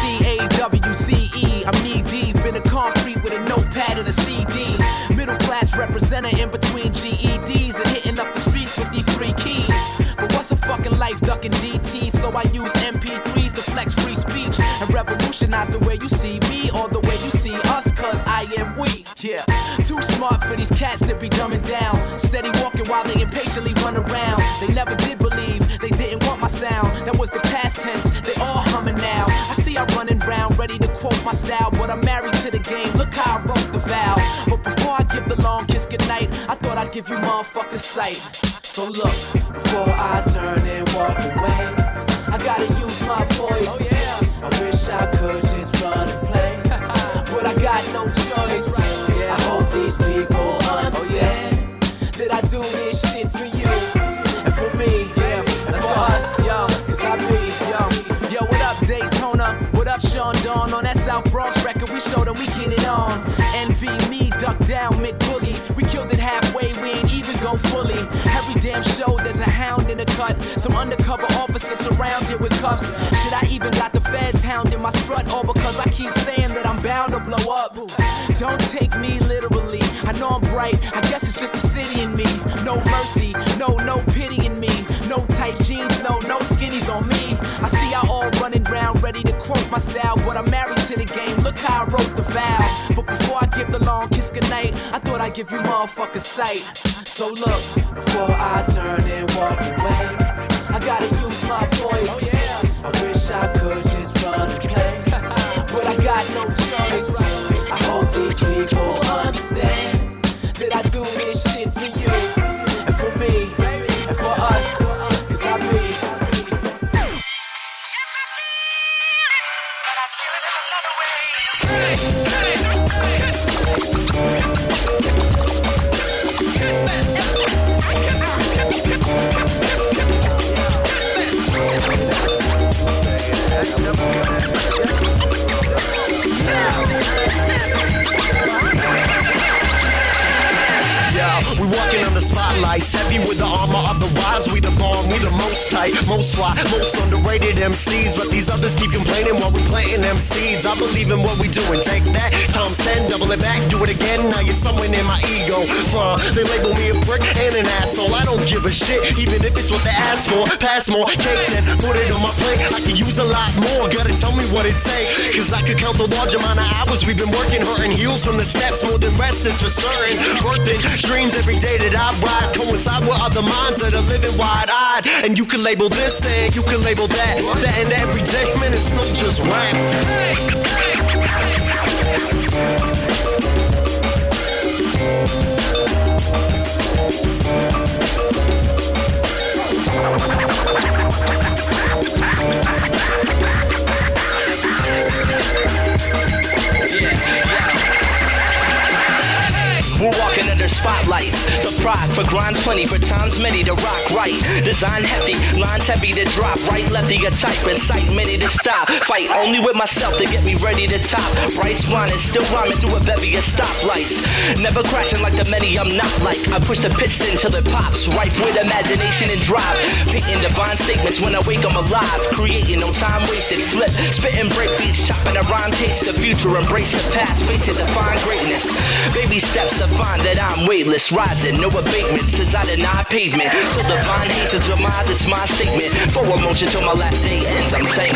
CAWZE. I'm knee deep in the concrete with a notepad and a CD. Middle class representative in between GEDs and hitting up the streets with these 3 keys. But what's a fucking life ducking DT? So I use MP3s to flex free speech and revolutionize the way you see me or the way you see us, cause I am we. Yeah, too smart for these cats to be dumbing down. Steady walking while they impatiently run around. They never did believe, they didn't want my sound. That was the past tense, they all humming now. I see I'm running round, ready to quote my style, but I'm married to the game, look how I wrote the vow. But before I give the long kiss goodnight, I thought I'd give you motherfuckers sight. So look, before I turn and walk away, I gotta use my voice. Oh, yeah. I wish I could just run and play, but I got no choice. I hope these people understand that I do this shit for you and for me, yeah, and for us, yo, cause I be, yo, what up Daytona, what up Sean Dawn, on that South Bronx record we showed them we get it on. Envy me, duck down, Mick Boogie, we killed it halfway, we ain't even go fully. Every damn show there's a hound in the cut, some undercover officer surrounded with cuffs. Shit, I even got the feds hounding my strut, all because I keep saying that I'm bound to blow up. Don't take me literally, I know I'm bright, I guess it's just the city in me. No mercy, no pity in me. No tight jeans, no skinnies on me. I see y'all all running round ready to quote my style, but I'm married to the game, look how I wrote the vow. But before I give the long kiss goodnight, I thought I'd give you motherfuckers sight. So look, before I turn and walk away, I gotta use my voice. Oh, yeah. I wish I could just run and play, but I got no choice. I hope these people understand that I do this shit for you and for me and for us, cause I be. We walking under spotlights, heavy with the armor of the wise. We the bomb, we the most tight, most fly, most underrated MCs. Let these others keep complaining while we planting them seeds. I believe in what we do and take that times 10, double it back, do it again. Now you're somewhere near my ego. They label me a prick and an asshole. I don't give a shit, even if it's what they ask for. Pass more cake, then put it on my plate. I could use a lot more, gotta tell me what it takes. Cause I could count the large amount of hours we've been working, hurting heels from the steps more than rest is for certain. Birthing dreams every day that I rise, coincide with other minds that are living wide-eyed. And you can label this and you can label that. The end of every day, man, it's still just rap. walking under spotlights. The prize for grinds plenty, for times many to rock right. Design hefty, lines heavy to drop. Right, lefty, a type, incite many to stop. Fight only with myself to get me ready to top. Bright blind and still rhyming through a bevy of stoplights. Never crashing like the many I'm not like. I push the piston till it pops. Rife with imagination and drive. Painting divine statements when I wake I'm alive. Creating no time wasted. Flip, spitting break beats, chopping a rhyme. Taste the future, embrace the past. Face it, define greatness. Baby steps to find that I'm weightless. Rising, no abatements as I deny pavement. Till divine haste is demise, it's my statement. Forward motion till my last day ends, I'm saying.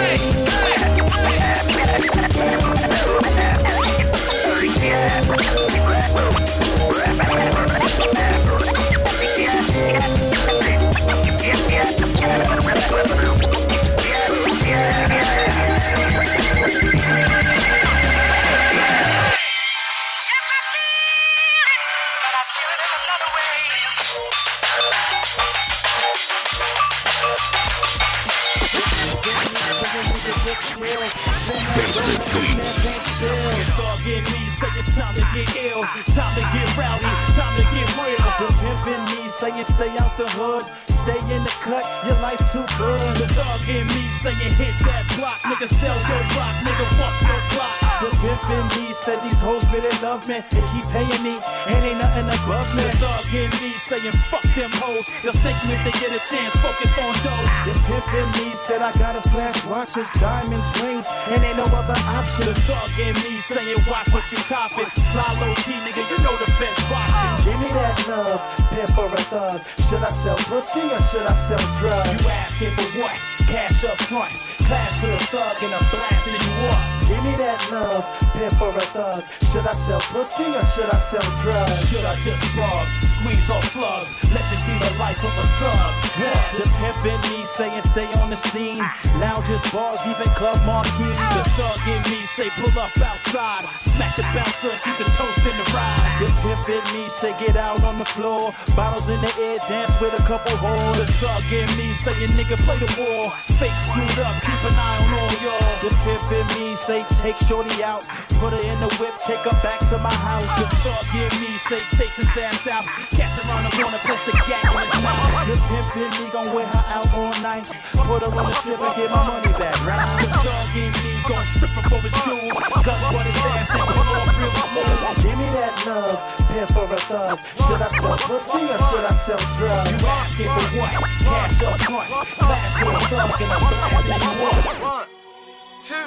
Basement Beats. It's all getting me, say it's time to get ill, time to get rowdy, time to get real. The pimpin' me, saying stay out the hood, stay in the cut, your life too good. The dog in me, saying hit that block, nigga sell your block, nigga bust your block. The pimpin' me, said these hoes really love me, they keep paying me, and ain't nothing above me. The dog in me, saying fuck them hoes, they'll snake me if they get a chance, focus on dough. The pimpin' me, said I got a flash watches, diamonds, rings, and ain't no other option. The dog in me, saying watch what you coppin', fly low key, nigga, you know the feds watching. Give me that love, pimp or a thug, should I sell pussy or should I sell drugs? You asking for what? Cash up front, class for a thug and I'm blasting you up. Give me that love, pimp or a thug, should I sell pussy or should I sell drugs? Should I just rub, squeeze off slugs, let you see the life of a thug? What? The pimp in me saying stay on the scene, lounges, bars, even club marquee. The thug in me say pull up outside, smack the bouncer, keep the toast in the ride. The pimp in me say get out on the floor, bottles in the air, dance with a couple whores. The thug in me saying nigga play the war, face screwed up, keep an eye on all y'all. The pimp in me say take shorty out, put her in the whip, take her back to my house. The thug in me say takes his ass out, catch her on the corner, place the gat in his mouth. The pimp in me gon' wear her out all night, put her on the strip and get my money back, right? The thug in me gon' strip her for his jewels, cut what his ass and pull off real smooth. Give me that love, pimp or a thug, should I sell pussy or should I sell drugs? You asking for what? Cash up front, flash for a thug and I'm blasting you up. 1, 2,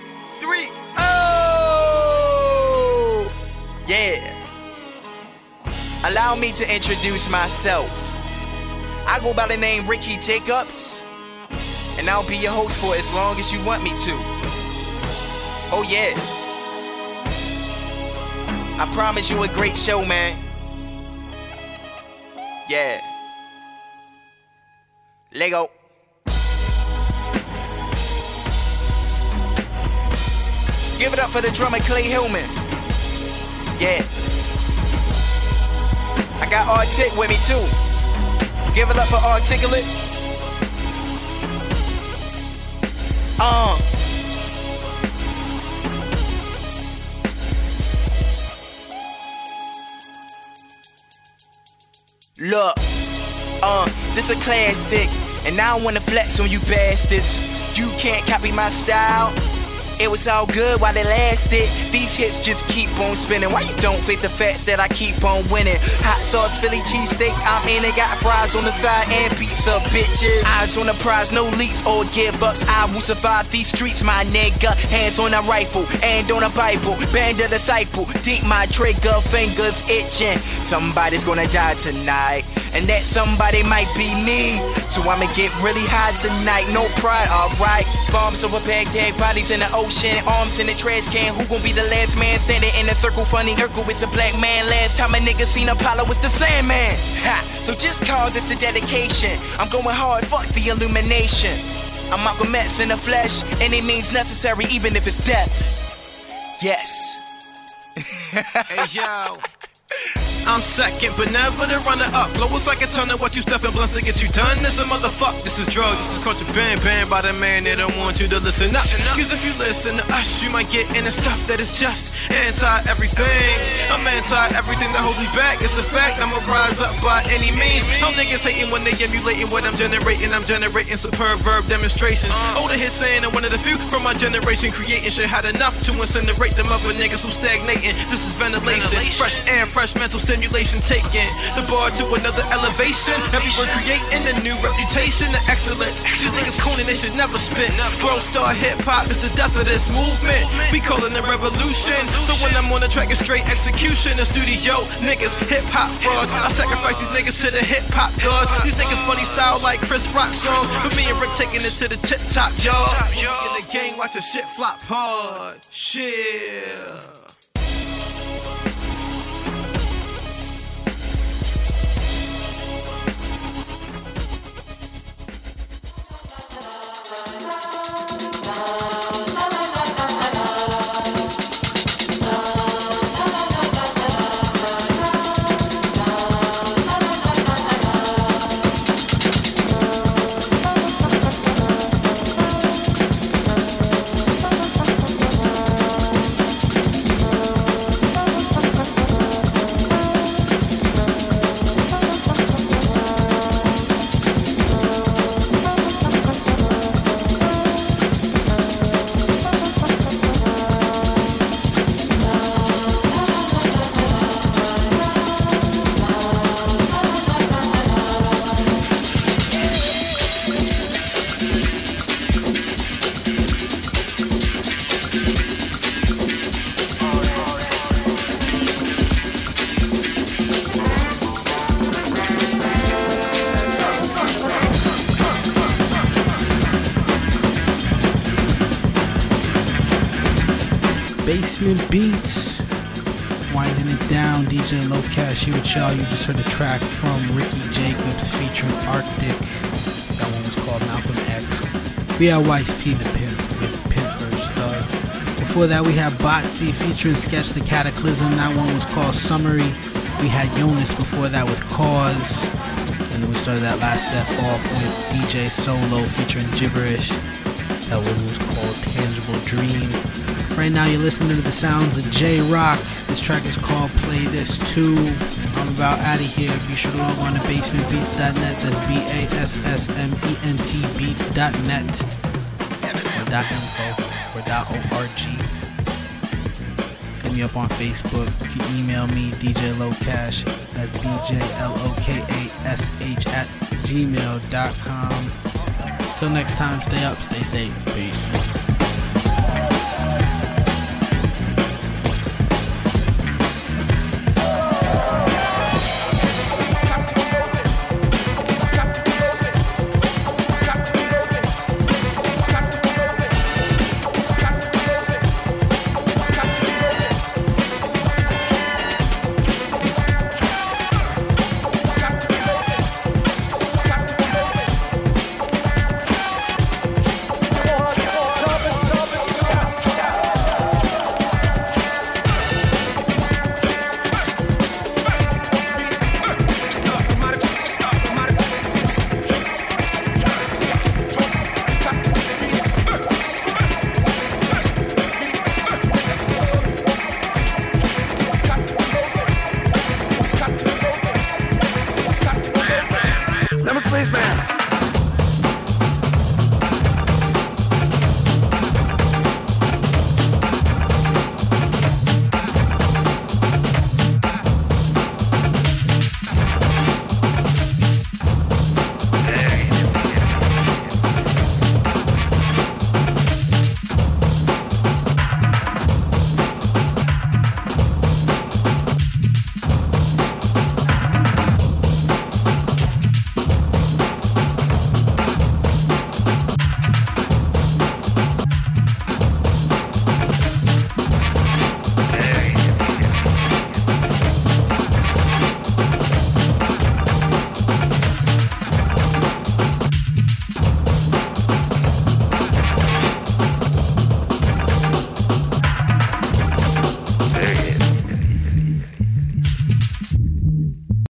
3, oh! Yeah. Allow me to introduce myself. I go by the name Ricky Jacobs, and I'll be your host for as long as you want me to. Oh yeah. I promise you a great show, man. Yeah. Lego. Give it up for the drummer Clay Hillman. Yeah. I got Artic with me too. Give it up for Articulate. Look, this a classic, and I don't wanna flex on you bastards. You can't copy my style. It was all good while it lasted. These hits just keep on spinning. Why you don't face the facts that I keep on winning? Hot sauce, Philly cheesesteak, I'm in it. Got fries on the side and pizza, bitches. Eyes on the prize, no leaks or give ups. I will survive these streets, my nigga. Hands on a rifle and on a Bible. Band a disciple, deep my trigger, fingers itching. Somebody's gonna die tonight, and that somebody might be me. So I'ma get really high tonight, no pride, alright. Bombs over Baghdad, bodies in the ocean, arms in the trash can. Who gon' be the last man standing in a circle? Funny, Urkel is a black man. Last time a nigga seen Apollo with the Sandman. Ha! So just call this the dedication. I'm going hard, fuck the illumination. I'm Malcolm X in the flesh, any means necessary, even if it's death. Yes. Hey yo. I'm second, but never the runner up. Flow is like a ton of what you stuffing blunts to get you done. This a motherfuck, this is drug, this is culture banned by the man that don't want you to listen up. Cause if you listen to us, you might get into stuff that is just anti-everything. I'm anti-everything that holds me back. It's a fact, I'ma rise up by any means. How niggas hating when they emulating what I'm generating. I'm generating superb verb demonstrations. Older hits saying I'm one of the few from my generation. Creating shit had enough to incinerate them other niggas who stagnating. This is ventilation, fresh air, fresh mental stimulation. Taking the bar to another elevation. Everyone creating a new reputation of excellence. These niggas cooning, they should never spit. World star hip hop is the death of this movement. We call it a revolution. So when I'm on the track, it's straight execution. The studio niggas, hip hop frauds. I sacrifice these niggas to the hip hop gods. These niggas funny style like Chris Rock songs, but me and Rick taking it to the tip top, y'all. In the game, watch the shit flop hard. Shit. Basement Beats, winding it down. DJ Low Cash here with y'all. You just heard a track from Ricky Jacobs featuring Arctic. That one was called Malcolm X. We had Weiss P the Pimp with Pimp vs. Thug. Before that we had Botsy featuring Sketch the Cataclysm. That one was called Summary. We had Jonas before that with Cause. And then we started that last set off with DJ Solo featuring Gibberish. That one was called Tangible Dream. Right now you're listening to the sounds of J-Rock. This track is called Play This Too. I'm about out of here. Be sure to log on to basementbeats.net. That's BASSMENT beats.net or .info or .org. Hit me up on Facebook. You can email me, DJ Lowcash. That's DJLOKASH at gmail.com. Till next time, stay up, stay safe. Peace.